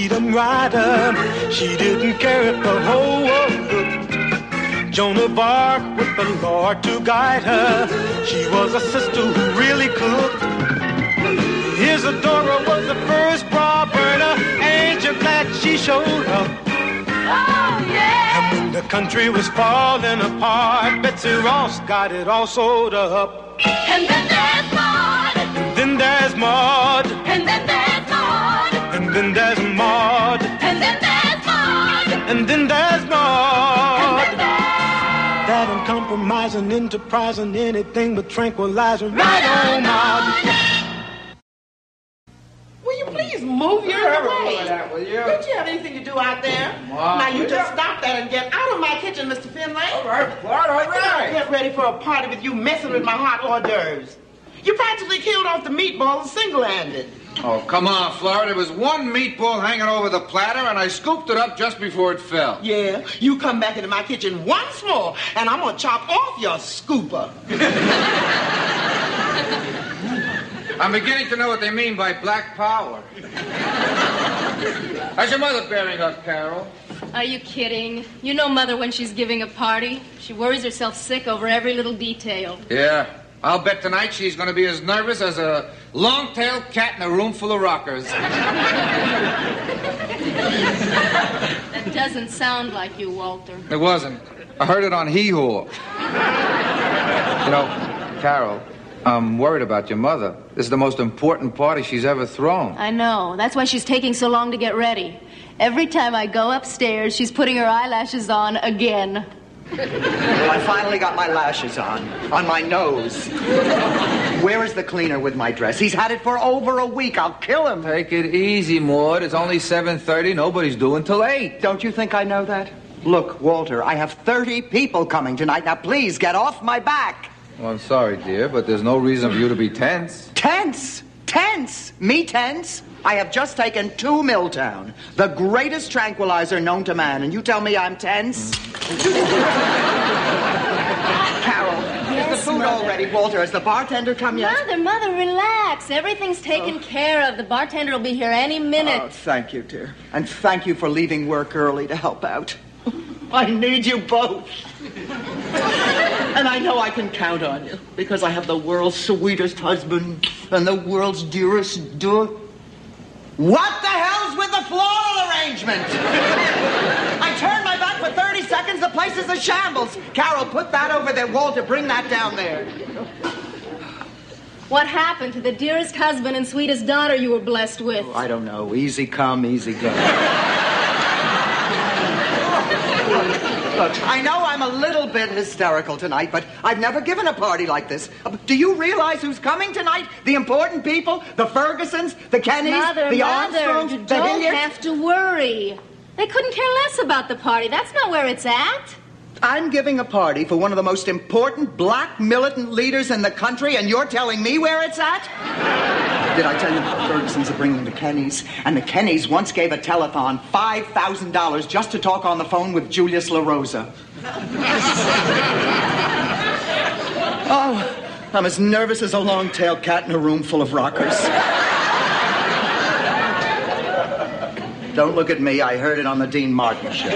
freedom rider. She didn't care if the whole world looked. Joan of Arc with the Lord to guide her. She was a sister who really cooked. Isadora was the first bra burner. Ain't you glad she showed up? Oh, yeah! And when the country was falling apart, Betsy Ross got it all sewed up. And then there's Maud. And then there's Maud. And then there's Maud. And then there's Maud. And then there's Maud. And then there's Maud. And then there's... That uncompromising, enterprising, anything but tranquilizing. Right on, Maud. Will you please move your way? That, will you? Don't you have anything to do out there? Mom, now you will just you? stop that and get out of my kitchen, Mr. Finlay. All right. Get ready for a party with you messing with my hot hors d'oeuvres. You practically killed off the meatballs single-handed. Oh, come on, Florida. There was one meatball hanging over the platter, and I scooped it up just before it fell. Yeah, you come back into my kitchen once more, and I'm gonna chop off your scooper. I'm beginning to know what they mean by black power. How's your mother bearing up, Carol? Are you kidding? You know Mother when she's giving a party. She worries herself sick over every little detail. Yeah. I'll bet tonight she's going to be as nervous as a long-tailed cat in a room full of rockers. That doesn't sound like you, Walter. It wasn't. I heard it on Hee-Haw. You know, Carol, I'm worried about your mother. This is the most important party she's ever thrown. I know. That's why she's taking so long to get ready. Every time I go upstairs, she's putting her eyelashes on again. Well, I finally got my lashes on my nose. Where is the cleaner with my dress? He's had it for over a week. I'll kill him. Take it easy, Maud. It's only 7:30. Nobody's due until 8. Don't you think I know that? Look, Walter, I have 30 people coming tonight. Now, please, get off my back. Well, I'm sorry, dear, but there's no reason for you to be tense. Tense? Tense? Me tense? I have just taken 2 Milltown, the greatest tranquilizer known to man, and you tell me I'm tense? Carol, is the food all ready? Walter, has the bartender come yet? Mother, relax. Everything's taken care of. The bartender will be here any minute. Oh, thank you, dear. And thank you for leaving work early to help out. I need you both. And I know I can count on you, because I have the world's sweetest husband and the world's dearest daughter. What the hell's with the floral arrangement? I turned my back for 30 seconds. The place is a shambles. Carol, put that over there. Walter, bring that down there. What happened to the dearest husband and sweetest daughter you were blessed with? Oh, I don't know. Easy come, easy go. Look, I know I'm a little bit hysterical tonight, but I've never given a party like this. Do you realize who's coming tonight? The important people? The Fergusons? The Kennys? The Armstrongs? You the don't Hilliards? have to worry. They couldn't care less about the party. That's not where it's at. I'm giving a party for one of the most important black militant leaders in the country, and you're telling me where it's at? Did I tell you the Fergusons are bringing the Kennys? And the Kennys once gave a telethon $5,000 just to talk on the phone with Julius LaRosa. Oh, I'm as nervous as a long-tailed cat in a room full of rockers. Don't look at me. I heard it on the Dean Martin show.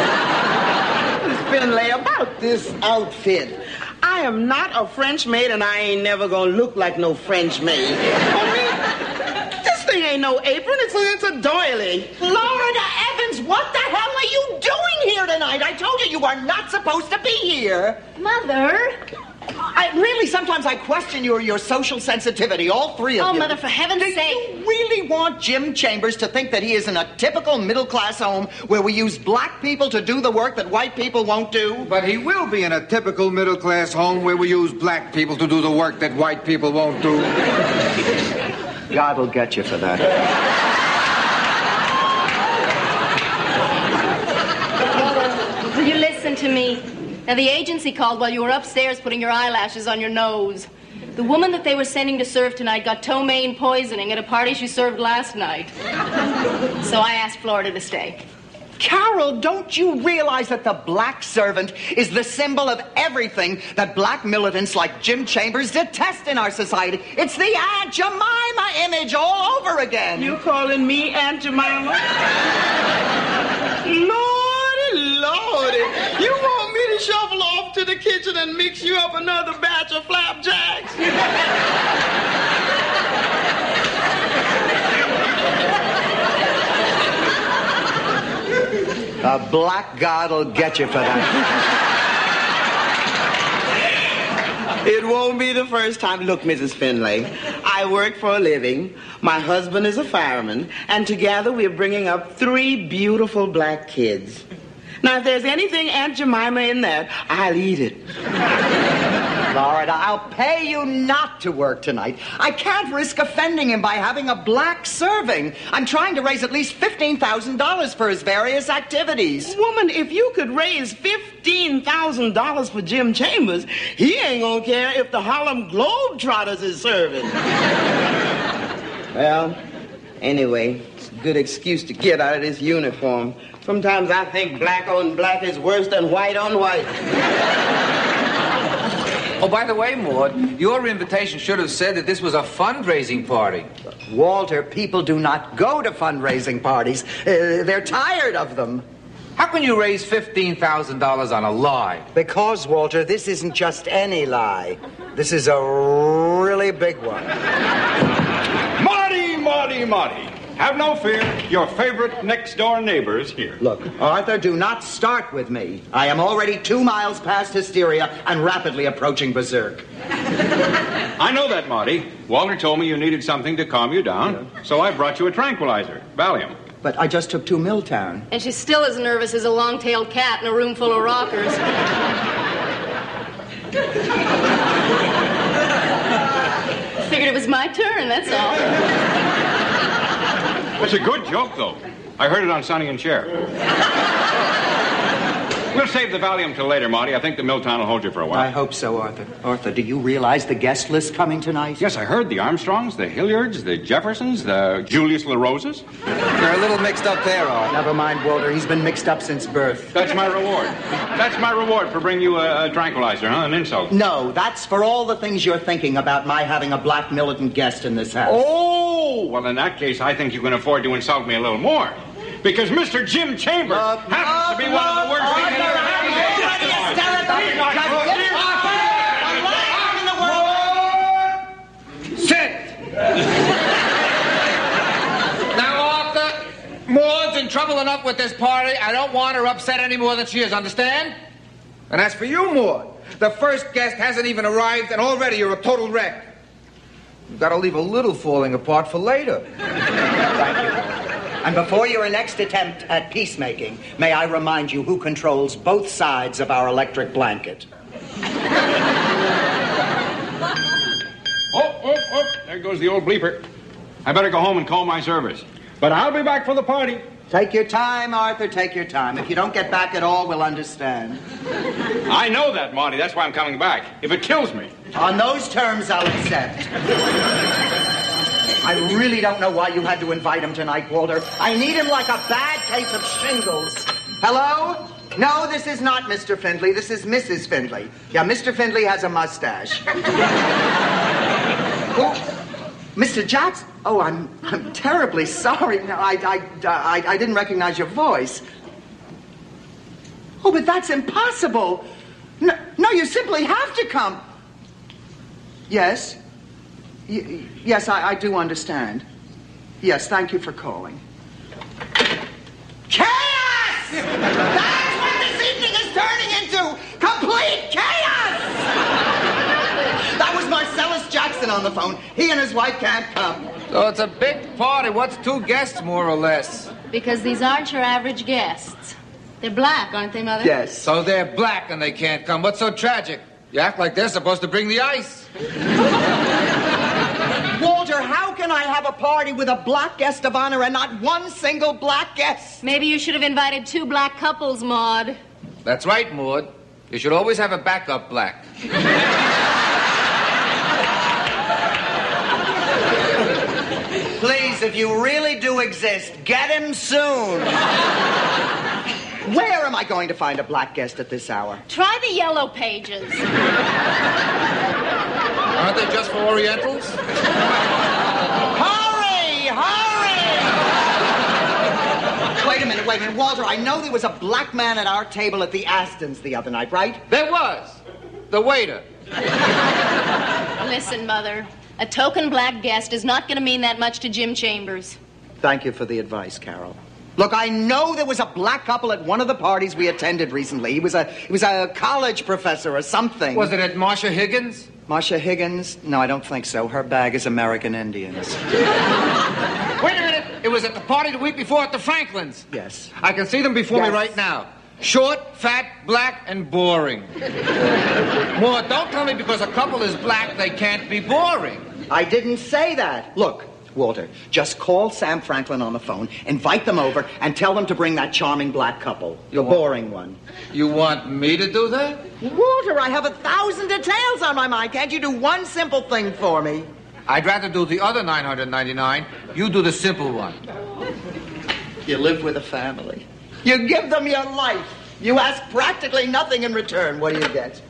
Finlay, about this outfit. I am not a French maid, and I ain't never gonna look like no French maid. Only, this thing ain't no apron. It's a doily. Florida Evans, what the hell are you doing here tonight? I told you are not supposed to be here. Mother. Sometimes I question your social sensitivity, all three of you. Oh, Mother, for heaven's sake. Do you really want Jim Chambers to think that he is in a typical middle-class home where we use black people to do the work that white people won't do? But he will be in a typical middle-class home where we use black people to do the work that white people won't do. God will get you for that. Will you listen to me? Now, the agency called while you were upstairs putting your eyelashes on your nose. The woman that they were sending to serve tonight got ptomaine poisoning at a party she served last night. So I asked Florida to stay. Carol, don't you realize that the black servant is the symbol of everything that black militants like Jim Chambers detest in our society? It's the Aunt Jemima image all over again. You calling me Aunt Jemima? Lordy, you want me to shuffle off to the kitchen and mix you up another batch of flapjacks? A black god will get you for that. It won't be the first time. Look, Mrs. Finlay, I work for a living. My husband is a fireman, and together we're bringing up 3 beautiful black kids. Now, if there's anything Aunt Jemima in that, I'll eat it. Florida, I'll pay you not to work tonight. I can't risk offending him by having a black serving. I'm trying to raise at least $15,000 for his various activities. Woman, if you could raise $15,000 for Jim Chambers, he ain't gonna care if the Harlem Globetrotters is serving. Well, anyway, it's a good excuse to get out of this uniform. Sometimes I think black on black is worse than white on white. Oh, by the way, Maud, your invitation should have said that this was a fundraising party. Walter, people do not go to fundraising parties. They're tired of them. How can you raise $15,000 on a lie? Because, Walter, this isn't just any lie. This is a really big one. Marty. Have no fear. Your favorite next-door neighbor is here. Look, Arthur, do not start with me. I am already 2 miles past hysteria and rapidly approaching berserk. I know that, Marty. Walter told me you needed something to calm you down, so I brought you a tranquilizer, Valium. But I just took 2 Milltown. And she's still as nervous as a long-tailed cat in a room full of rockers. Figured it was my turn, that's all. That's a good joke, though. I heard it on Sonny and Cher. We'll save the Valium till later, Marty. I think the Milltown will hold you for a while. I hope so, Arthur. Arthur, do you realize the guest list coming tonight? Yes, I heard the Armstrongs, the Hilliards, the Jeffersons, the Julius LaRoses. They're a little mixed up there, Art. Never mind, Walter. He's been mixed up since birth. That's my reward. That's my reward for bringing you a tranquilizer, huh? An insult. No, that's for all the things you're thinking about my having a black militant guest in this house. Oh, well, in that case, I think you can afford to insult me a little more. Because Mr. Jim Chambers happens to be one of the worst things in the Sit! Now, Arthur, Maud's in trouble enough with this party. I don't want her upset any more than she is, understand? And as for you, Maud, the first guest hasn't even arrived, and already you're a total wreck. You've got to leave a little falling apart for later. Thank you. And before your next attempt at peacemaking, may I remind you who controls both sides of our electric blanket. Oh, there goes the old bleeper. I better go home and call my service. But I'll be back for the party. Take your time, Arthur, take your time. If you don't get back at all, we'll understand. I know that, Marty. That's why I'm coming back. If it kills me. On those terms, I'll accept. I really don't know why you had to invite him tonight, Walter. I need him like a bad case of shingles. Hello? No, this is not Mr. Findlay. This is Mrs. Findlay. Yeah, Mr. Findlay has a mustache. Oh, Mr. Jackson? Oh, I'm terribly sorry. No, I didn't recognize your voice. Oh, but that's impossible. No, you simply have to come. Yes? Yes, I do understand. Yes, thank you for calling. Chaos! That's what this evening is turning into! Complete chaos! That was Marcellus Jackson on the phone. He and his wife can't come. So it's a big party. What's 2 guests, more or less? Because these aren't your average guests. They're black, aren't they, Mother? Yes. So they're black and they can't come. What's so tragic? You act like they're supposed to bring the ice. Walter, how can I have a party with a black guest of honor and not one single black guest? Maybe you should have invited 2 black couples, Maud. That's right, Maud. You should always have a backup black. Please if you really do exist, get him soon. Where am I going to find a black guest at this hour? Try the yellow pages. Aren't they just for Orientals? Hurry! Wait a minute. Walter, I know there was a black man at our table at the Astons the other night, right? There was. The waiter. Listen, Mother. A token black guest is not going to mean that much to Jim Chambers. Thank you for the advice, Carol. Look, I know there was a black couple at one of the parties we attended recently. He was a college professor or something. Was it at Marcia Higgins? Marcia Higgins? No, I don't think so. Her bag is American Indians. Wait a minute. It was at the party the week before at the Franklins. Yes. I can see them before me right now. Short, fat, black, and boring. More, don't tell me because a couple is black, they can't be boring. I didn't say that. Look, Walter, just call Sam Franklin on the phone, invite them over, and tell them to bring that charming black couple. The boring one. You want me to do that? Walter, I have 1,000 details on my mind. Can't you do one simple thing for me? I'd rather do the other 999. You do the simple one. You live with a family. You give them your life. You ask practically nothing in return. What do you get?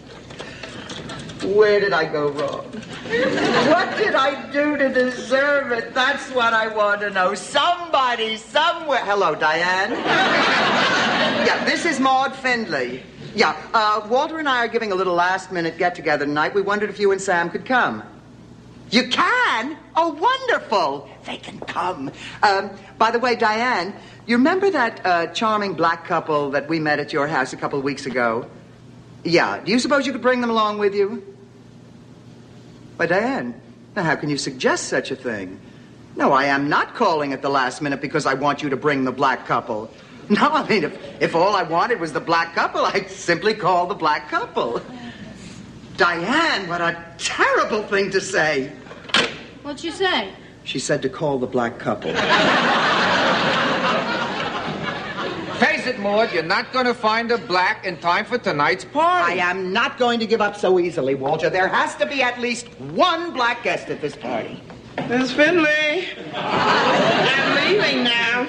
Where did I go wrong? What did I do to deserve it? That's what I want to know. Somebody, somewhere. Hello, Diane. Yeah, this is Maud Findlay. Yeah, Walter and I are giving a little last-minute get-together tonight. We wondered if you and Sam could come. You can? Oh, wonderful. They can come. By the way, Diane, you remember that charming black couple that we met at your house a couple of weeks ago? Yeah. Do you suppose you could bring them along with you? Why, Diane, now how can you suggest such a thing? No, I am not calling at the last minute because I want you to bring the black couple. No, I mean, if all I wanted was the black couple, I'd simply call the black couple. Diane, what a terrible thing to say. What'd she say? She said to call the black couple. Face it, Maud, you're not going to find a black in time for tonight's party. I am not going to give up so easily, Walter. There has to be at least one black guest at this party. Miss Findlay, I'm leaving now.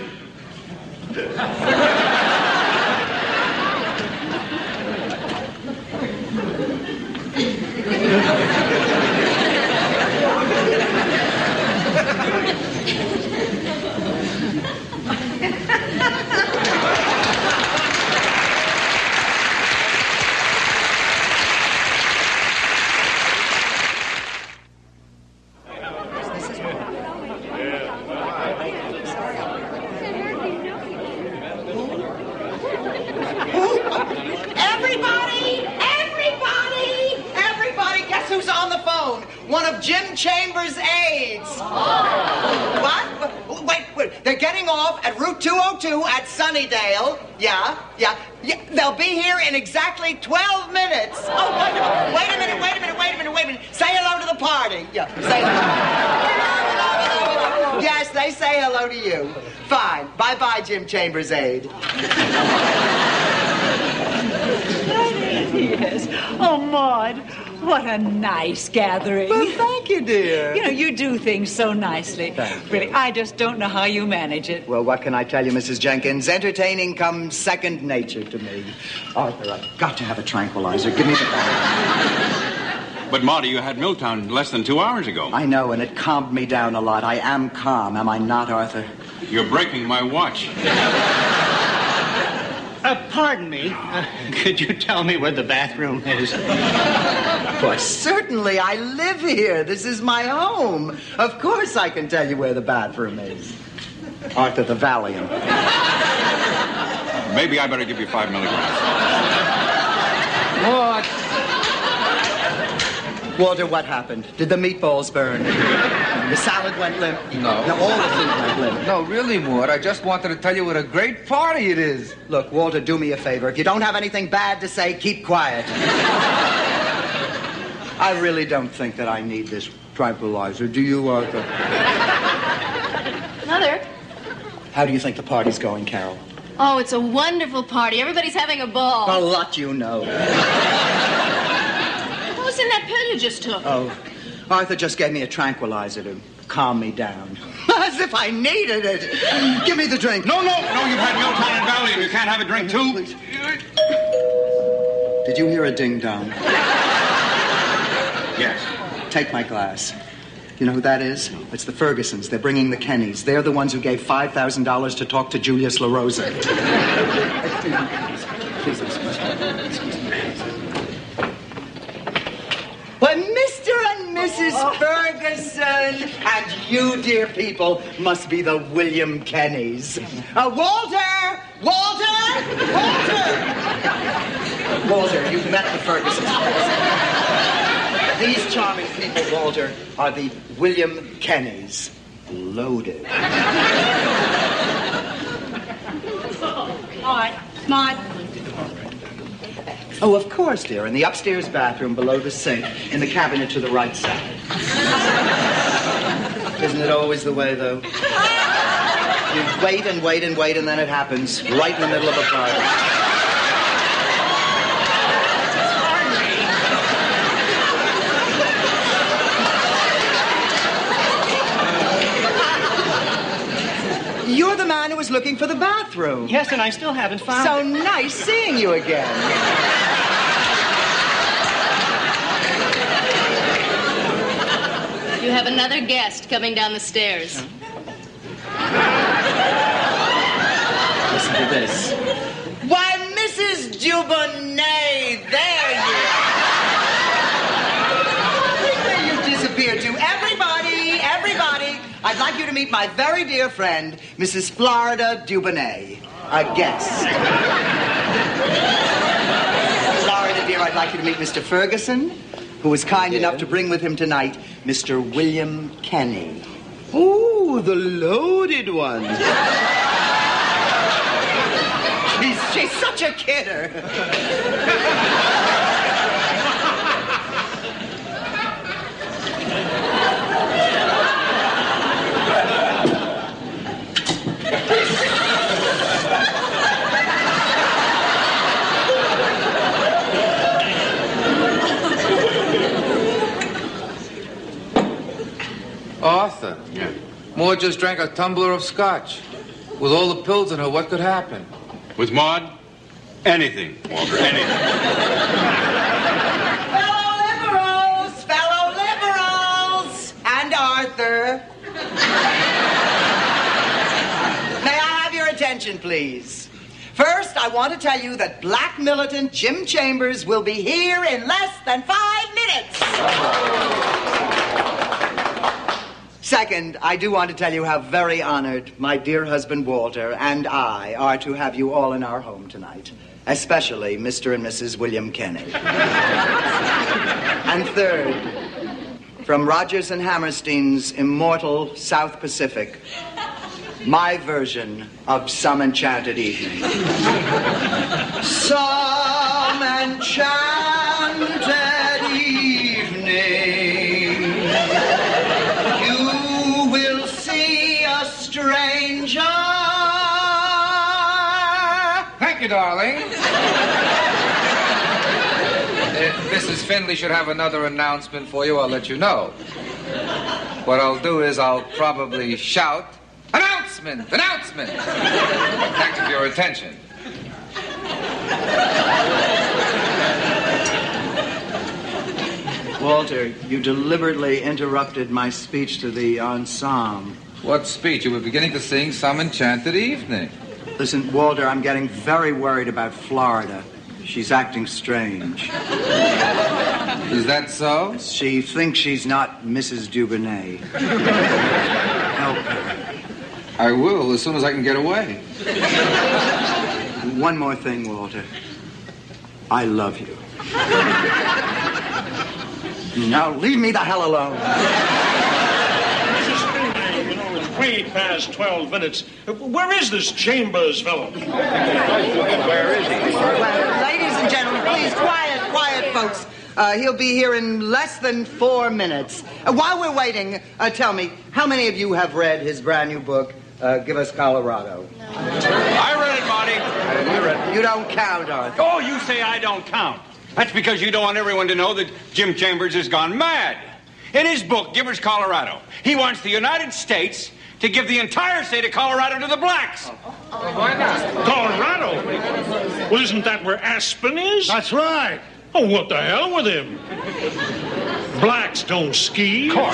One of Jim Chambers' aides. Oh. What? Wait. They're getting off at Route 202 at Sunnydale. Yeah. They'll be here in exactly 12 minutes. Oh, wonderful. Wait a minute. Say hello to the party. Yeah, say hello. Yes, they say hello to you. Fine. Bye-bye, Jim Chambers' aide. Yes. Oh, Maud, what a nice gathering. Well, thank you, dear. You know, you do things so nicely. Thanks. Really, I just don't know how you manage it. Well, what can I tell you, Mrs. Jenkins? Entertaining comes second nature to me. Arthur, I've got to have a tranquilizer. Give me the bottle. But, Maudie, you had Milltown less than 2 hours ago. I know, and it calmed me down a lot. I am calm, am I not, Arthur? You're breaking my watch. Pardon me. Could you tell me where the bathroom is? Why, certainly. I live here. This is my home. Of course I can tell you where the bathroom is. Arthur, the Valium. Maybe I better give you 5 milligrams. Maud. Walter, what happened? Did the meatballs burn? The salad went limp? No. All the food went limp. No, really, Maud, I just wanted to tell you what a great party it is. Look, Walter, do me a favor. If you don't have anything bad to say, keep quiet. I really don't think that I need this tranquilizer. Do you, Arthur? Mother? How do you think the party's going, Carol? Oh, it's a wonderful party. Everybody's having a ball. A lot you know. What was in that pill you just took? Oh, Arthur just gave me a tranquilizer to calm me down. As As if I needed it. Give me the drink. No, you've had Milltown and Valium. You can't have a drink, too. Please. Did you hear a ding-dong? Yes. Take my glass. You know who that is? It's the Fergusons. They're bringing the Kennys. They're the ones who gave $5,000 to talk to Julius LaRosa. Please, Well, Mr. and Mrs. Ferguson and you, dear people, must be the William Kennys. Walter! Walter, you've met the Fergusons. These charming people, Walter, are the William Kennys. Loaded. All right, Maud. Oh, of course, dear. In the upstairs bathroom below the sink, in the cabinet to the right side. Isn't it always the way, though? You wait and wait and wait, and then it happens right in the middle of a party. You're the man who was looking for the bathroom. Yes, and I still haven't found So it. nice seeing you again. You have another guest coming down the stairs. Listen to this. Why, Mrs. Dubonnet, there you are. Where you disappeared to. Everybody, I'd like you to meet my very dear friend, Mrs. Florida Dubonnet, a guest. Florida, dear, I'd like you to meet Mr. Ferguson, who was kind enough to bring with him tonight Mr. William Kenny. Ooh, the loaded one. She's such a kidder. Arthur. Yeah. Maud just drank a tumbler of scotch. With all the pills in her, what could happen? With Maud? Anything, Walter, anything. Fellow liberals, and Arthur. May I have your attention, please? First, I want to tell you that black militant Jim Chambers will be here in less than 5 minutes. Second, I do want to tell you how very honored my dear husband Walter and I are to have you all in our home tonight, especially Mr. and Mrs. William Kenny. And third, from Rodgers and Hammerstein's immortal South Pacific, my version of Some Enchanted Evening. Some enchanted evening, you will see a stranger. Thank you, darling. If Mrs. Finley should have another announcement for you, I'll let you know. What I'll do is I'll probably shout, "Announcement! Announcement!" Thank you for your attention. Walter, you deliberately interrupted my speech to the ensemble. What speech? You were beginning to sing Some Enchanted Evening. Listen, Walter, I'm getting very worried about Florida. She's acting strange. Is that so? She thinks she's not Mrs. Dubonnet. Help her. I will, as soon as I can get away. One more thing, Walter. I love you. Now leave me the hell alone. Way past 12 minutes. Where is this Chambers fellow? Where is he? Well, ladies and gentlemen, please, quiet, folks. He'll be here in less than 4 minutes. While we're waiting, tell me, how many of you have read his brand new book, Give Us Colorado? I read it, Marty. You read it. You don't count, Arthur. Oh, you say I don't count. That's because you don't want everyone to know that Jim Chambers has gone mad. In his book, Give Us Colorado, he wants the United States to give the entire state of Colorado to the blacks. Why not? Colorado? Well, isn't that where Aspen is? That's right. Oh, what the hell with him? Blacks don't ski. Of course.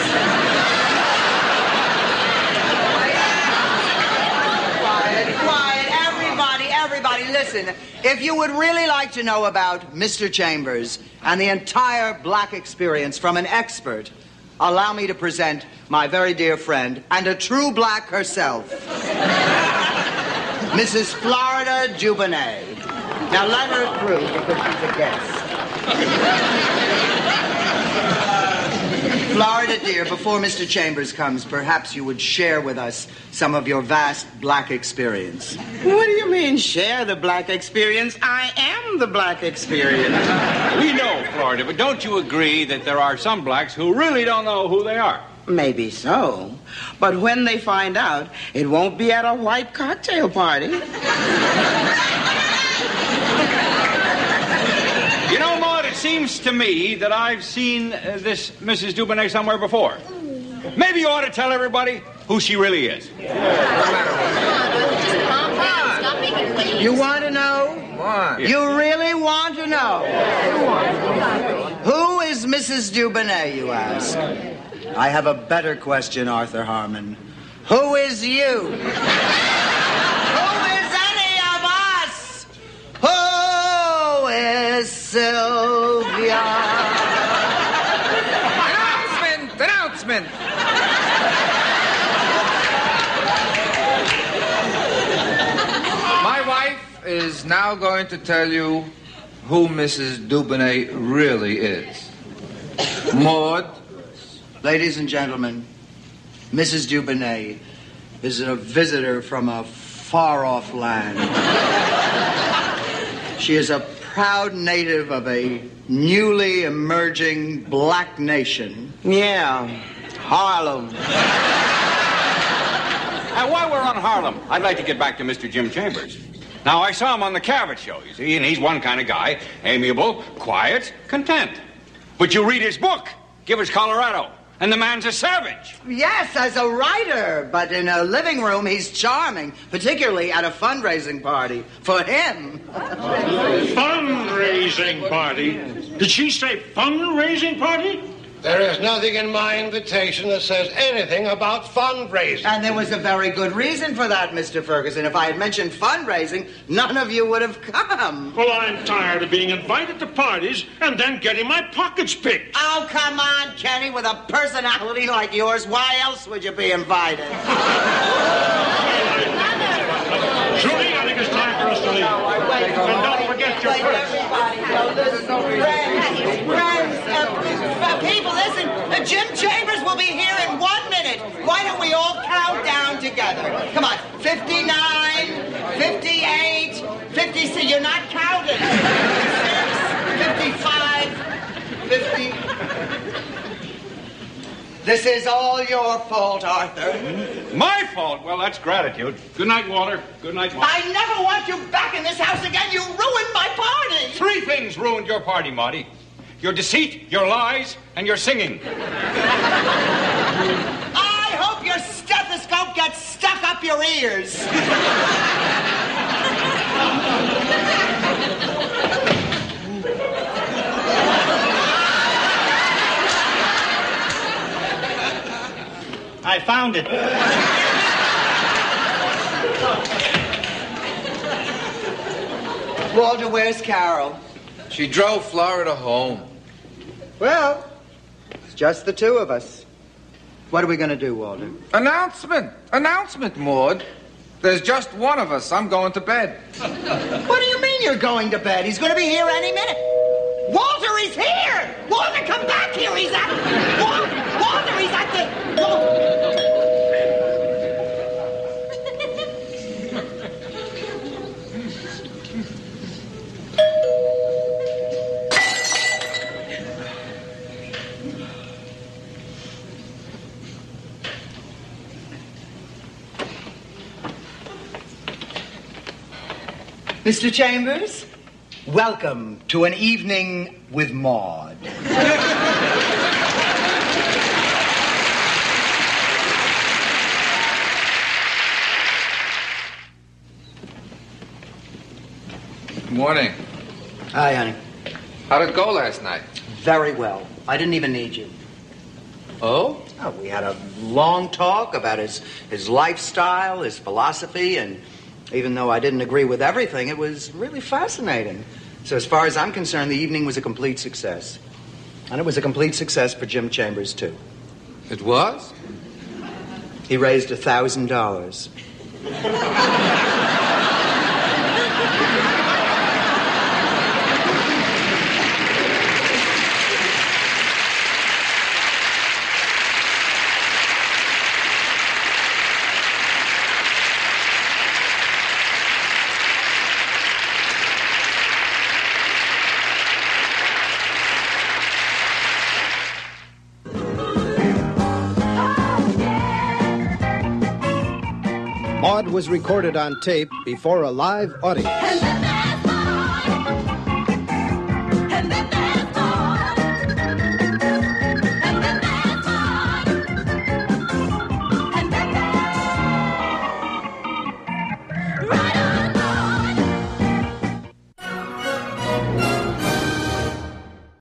Quiet, everybody, listen. If you would really like to know about Mr. Chambers and the entire black experience from an expert, allow me to present my very dear friend and a true black herself, Mrs. Florida Dubonnet. Now let her through because she's a guest. Florida, dear, before Mr. Chambers comes, perhaps you would share with us some of your vast black experience. What do you mean, share the black experience? I am the black experience. We know, Florida, but don't you agree that there are some blacks who really don't know who they are? Maybe so. But when they find out, it won't be at a white cocktail party. You know, Maud, it seems to me that I've seen this Mrs. Dubonnet somewhere before. Maybe you ought to tell everybody who she really is. You want to know? What? You really want to know? Who is Mrs. Dubonnet, you ask? I have a better question, Arthur Harmon. Who is you? Who is any of us? Who is Sylvia? Announcement! My wife is now going to tell you who Mrs. Dubonnet really is. Maud. Ladies and gentlemen, Mrs. Dubonnet is a visitor from a far-off land. She is a proud native of a newly emerging black nation. Yeah, Harlem. And while we're on Harlem, I'd like to get back to Mr. Jim Chambers. Now, I saw him on the Cavett show, you see, and he's one kind of guy, amiable, quiet, content. But you read his book, Give Us Colorado, and the man's a savage. Yes, as a writer, but in a living room, he's charming, particularly at a fundraising party. For him. Fundraising party? Did she say fundraising party? There is nothing in my invitation that says anything about fundraising. And there was a very good reason for that, Mr. Ferguson. If I had mentioned fundraising, none of you would have come. Well, I'm tired of being invited to parties and then getting my pockets picked. Oh, come on, Kenny. With a personality like yours, why else would you be invited? Julie, I think it's time for us to leave. And don't forget your purse. People, listen. Jim Chambers will be here in 1 minute. Why don't we all count down together? Come on. 59, 58, 56. You're not counting. 56, 55, 50. This is all your fault, Arthur. My fault? Well, that's gratitude. Good night, Walter. Good night, Maud. I never want you back in this house again. You ruined my party. 3 things ruined your party, Maudie. Your deceit, your lies, and your singing. I hope your stethoscope gets stuck up your ears. I found it. Walter, where's Carol? She drove Florida home. Well, it's just the two of us. What are we going to do, Walter? Announcement, Maud. There's just one of us. I'm going to bed. What do you mean you're going to bed? He's going to be here any minute. Walter, he's here! Walter, come back here! He's at... Walter, he's at the... Mr. Chambers, welcome to an evening with Maud. Morning. Hi, honey. How did it go last night? Very well. I didn't even need you. Oh? Oh, we had a long talk about his lifestyle, his philosophy, and even though I didn't agree with everything, it was really fascinating. So as far as I'm concerned, the evening was a complete success. And it was a complete success for Jim Chambers, too. It was? He raised $1,000. Maude was recorded on tape before a live audience.